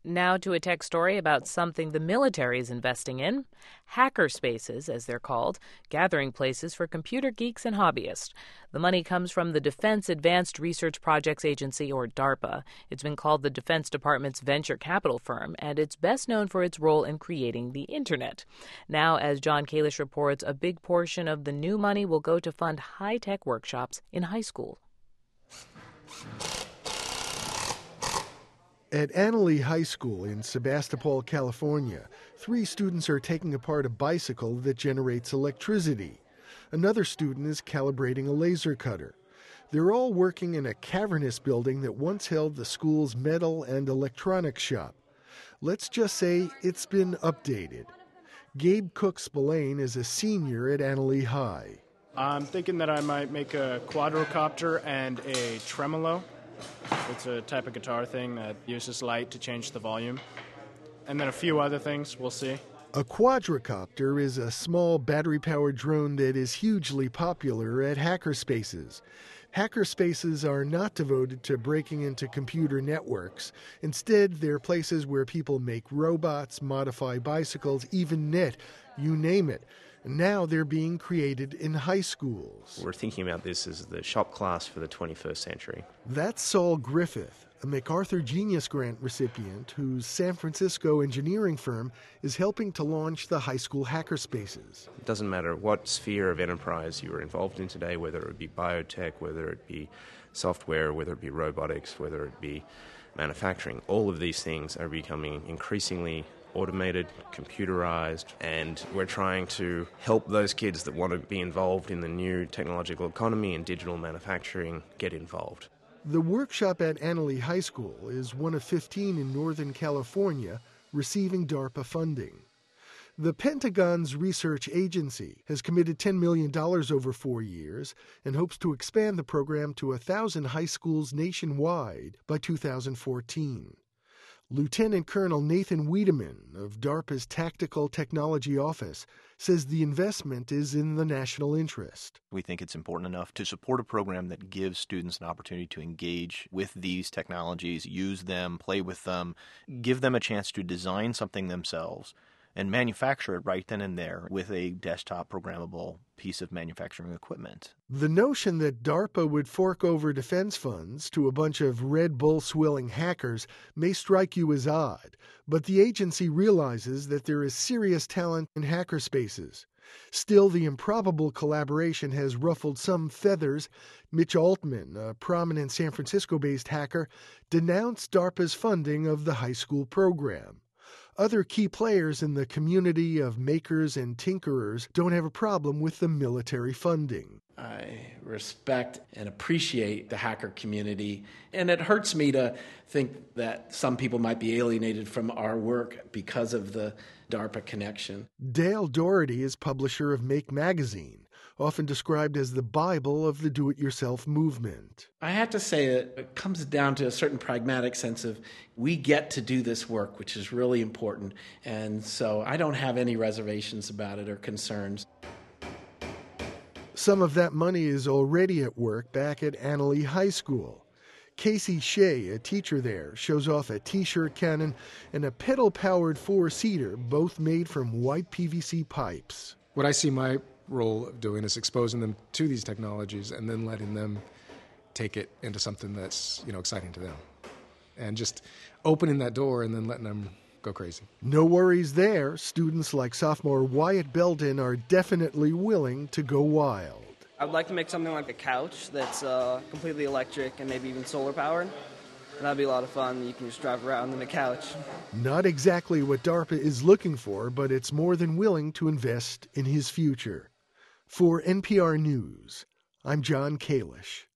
Now to a tech story about something the military is investing in. Hacker spaces, as they're called, gathering places for computer geeks and hobbyists. The money comes from the Defense Advanced Research Projects Agency, or DARPA. It's been called the Defense Department's venture capital firm, and it's best known for its role in creating the Internet. Now, as John Kalish reports, a big portion of the new money will go to fund high-tech workshops in high school. At Annalee High School in Sebastopol, California, 3 students are taking apart a bicycle that generates electricity. Another student is calibrating a laser cutter. They're all working in a cavernous building that once held the school's metal and electronics shop. Let's just say it's been updated. Gabe Cook-Spillane is a senior at Annalee High. I'm thinking that I might make a quadrocopter and a tremolo. It's a type of guitar thing that uses light to change the volume. And then a few other things, we'll see. A quadrocopter is a small battery-powered drone that is hugely popular at hackerspaces. Hackerspaces are not devoted to breaking into computer networks. Instead, they're places where people make robots, modify bicycles, even knit, you name it. Now they're being created in high schools. We're thinking about this as the shop class for the 21st century. That's Saul Griffith, a MacArthur Genius Grant recipient whose San Francisco engineering firm is helping to launch the high school hackerspaces. It doesn't matter what sphere of enterprise you are involved in today, whether it be biotech, whether it be software, whether it be robotics, whether it be manufacturing. All of these things are becoming increasingly automated, computerized, and we're trying to help those kids that want to be involved in the new technological economy and digital manufacturing get involved. The workshop at Annalee High School is one of 15 in Northern California receiving DARPA funding. The Pentagon's research agency has committed $10 million over 4 years and hopes to expand the program to 1,000 high schools nationwide by 2014. Lieutenant Colonel Nathan Wiedemann of DARPA's Tactical Technology Office says the investment is in the national interest. We think it's important enough to support a program that gives students an opportunity to engage with these technologies, use them, play with them, give them a chance to design something themselves, and manufacture it right then and there with a desktop programmable piece of manufacturing equipment. The notion that DARPA would fork over defense funds to a bunch of Red Bull swilling hackers may strike you as odd, but the agency realizes that there is serious talent in hackerspaces. Still, the improbable collaboration has ruffled some feathers. Mitch Altman, a prominent San Francisco-based hacker, denounced DARPA's funding of the high school program. Other key players in the community of makers and tinkerers don't have a problem with the military funding. I respect and appreciate the hacker community, and it hurts me to think that some people might be alienated from our work because of the DARPA connection. Dale Doherty is publisher of Make Magazine, often described as the Bible of the do-it-yourself movement. I have to say that it comes down to a certain pragmatic sense of we get to do this work, which is really important, and so I don't have any reservations about it or concerns. Some of that money is already at work back at Annalee High School. Casey Shea, a teacher there, shows off a T-shirt cannon and a pedal-powered 4-seater, both made from white PVC pipes. What I see my role of doing is exposing them to these technologies and then letting them take it into something that's, exciting to them. And just opening that door and then letting them go crazy. No worries there. Students like sophomore Wyatt Belden are definitely willing to go wild. I would like to make something like a couch that's completely electric and maybe even solar powered. That'd be a lot of fun. You can just drive around in a couch. Not exactly what DARPA is looking for, but it's more than willing to invest in his future. For NPR News, I'm John Kalish.